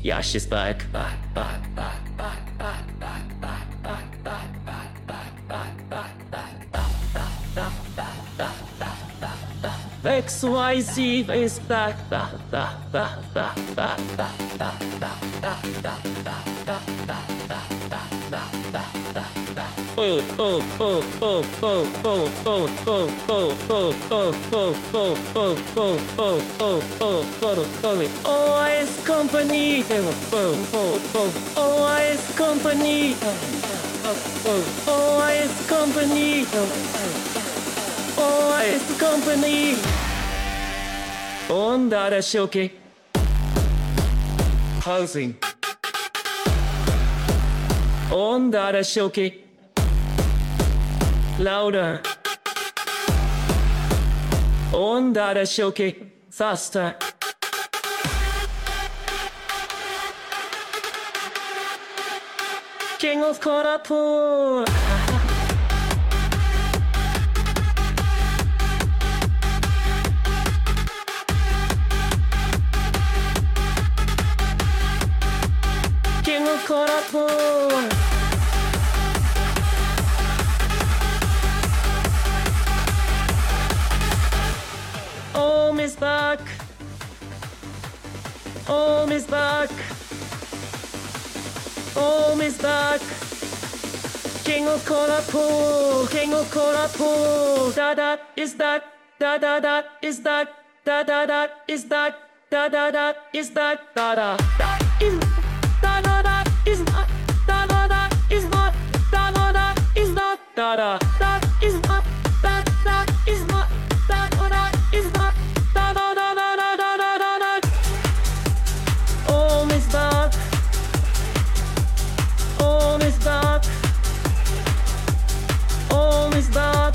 Yeah, she's back. XYZ is back. OIS company. OIS company. OIS company. OIS company. Ondara Shoki. Housing. Ondara Shoki. Louder. Ondara Shoki. Faster. King of Korapur. King of Korapur. Om is back. Om is back. Om is back. King of Korapur. King of Korapur. Da da is that. Da da da is that. Da da da is that. Da da da is that. Da da da is. Da da da is not. Da da da is not. Da da da is not. Da da da is not. Da da is not. Da da is not. Da da da da da da da da da. Om is back. Om is back. Om is back.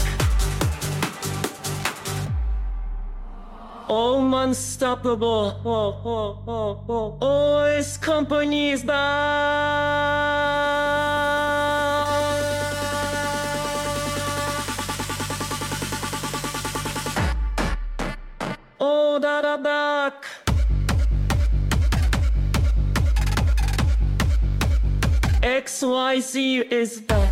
Om unstoppable. OIS company is back. Oh, da da back. XYZ is back.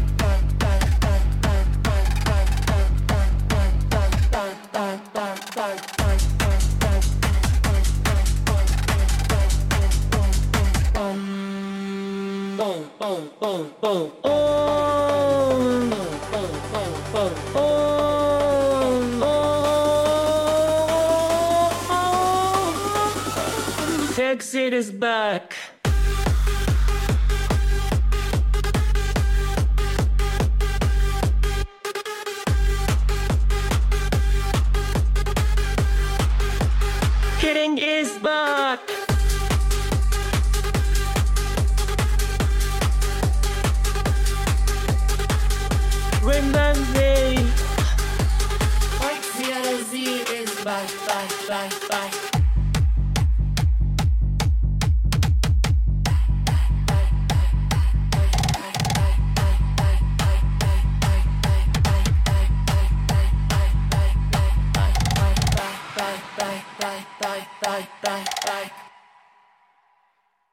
Exit is back. Hitting is back. Remember, XYZ is back.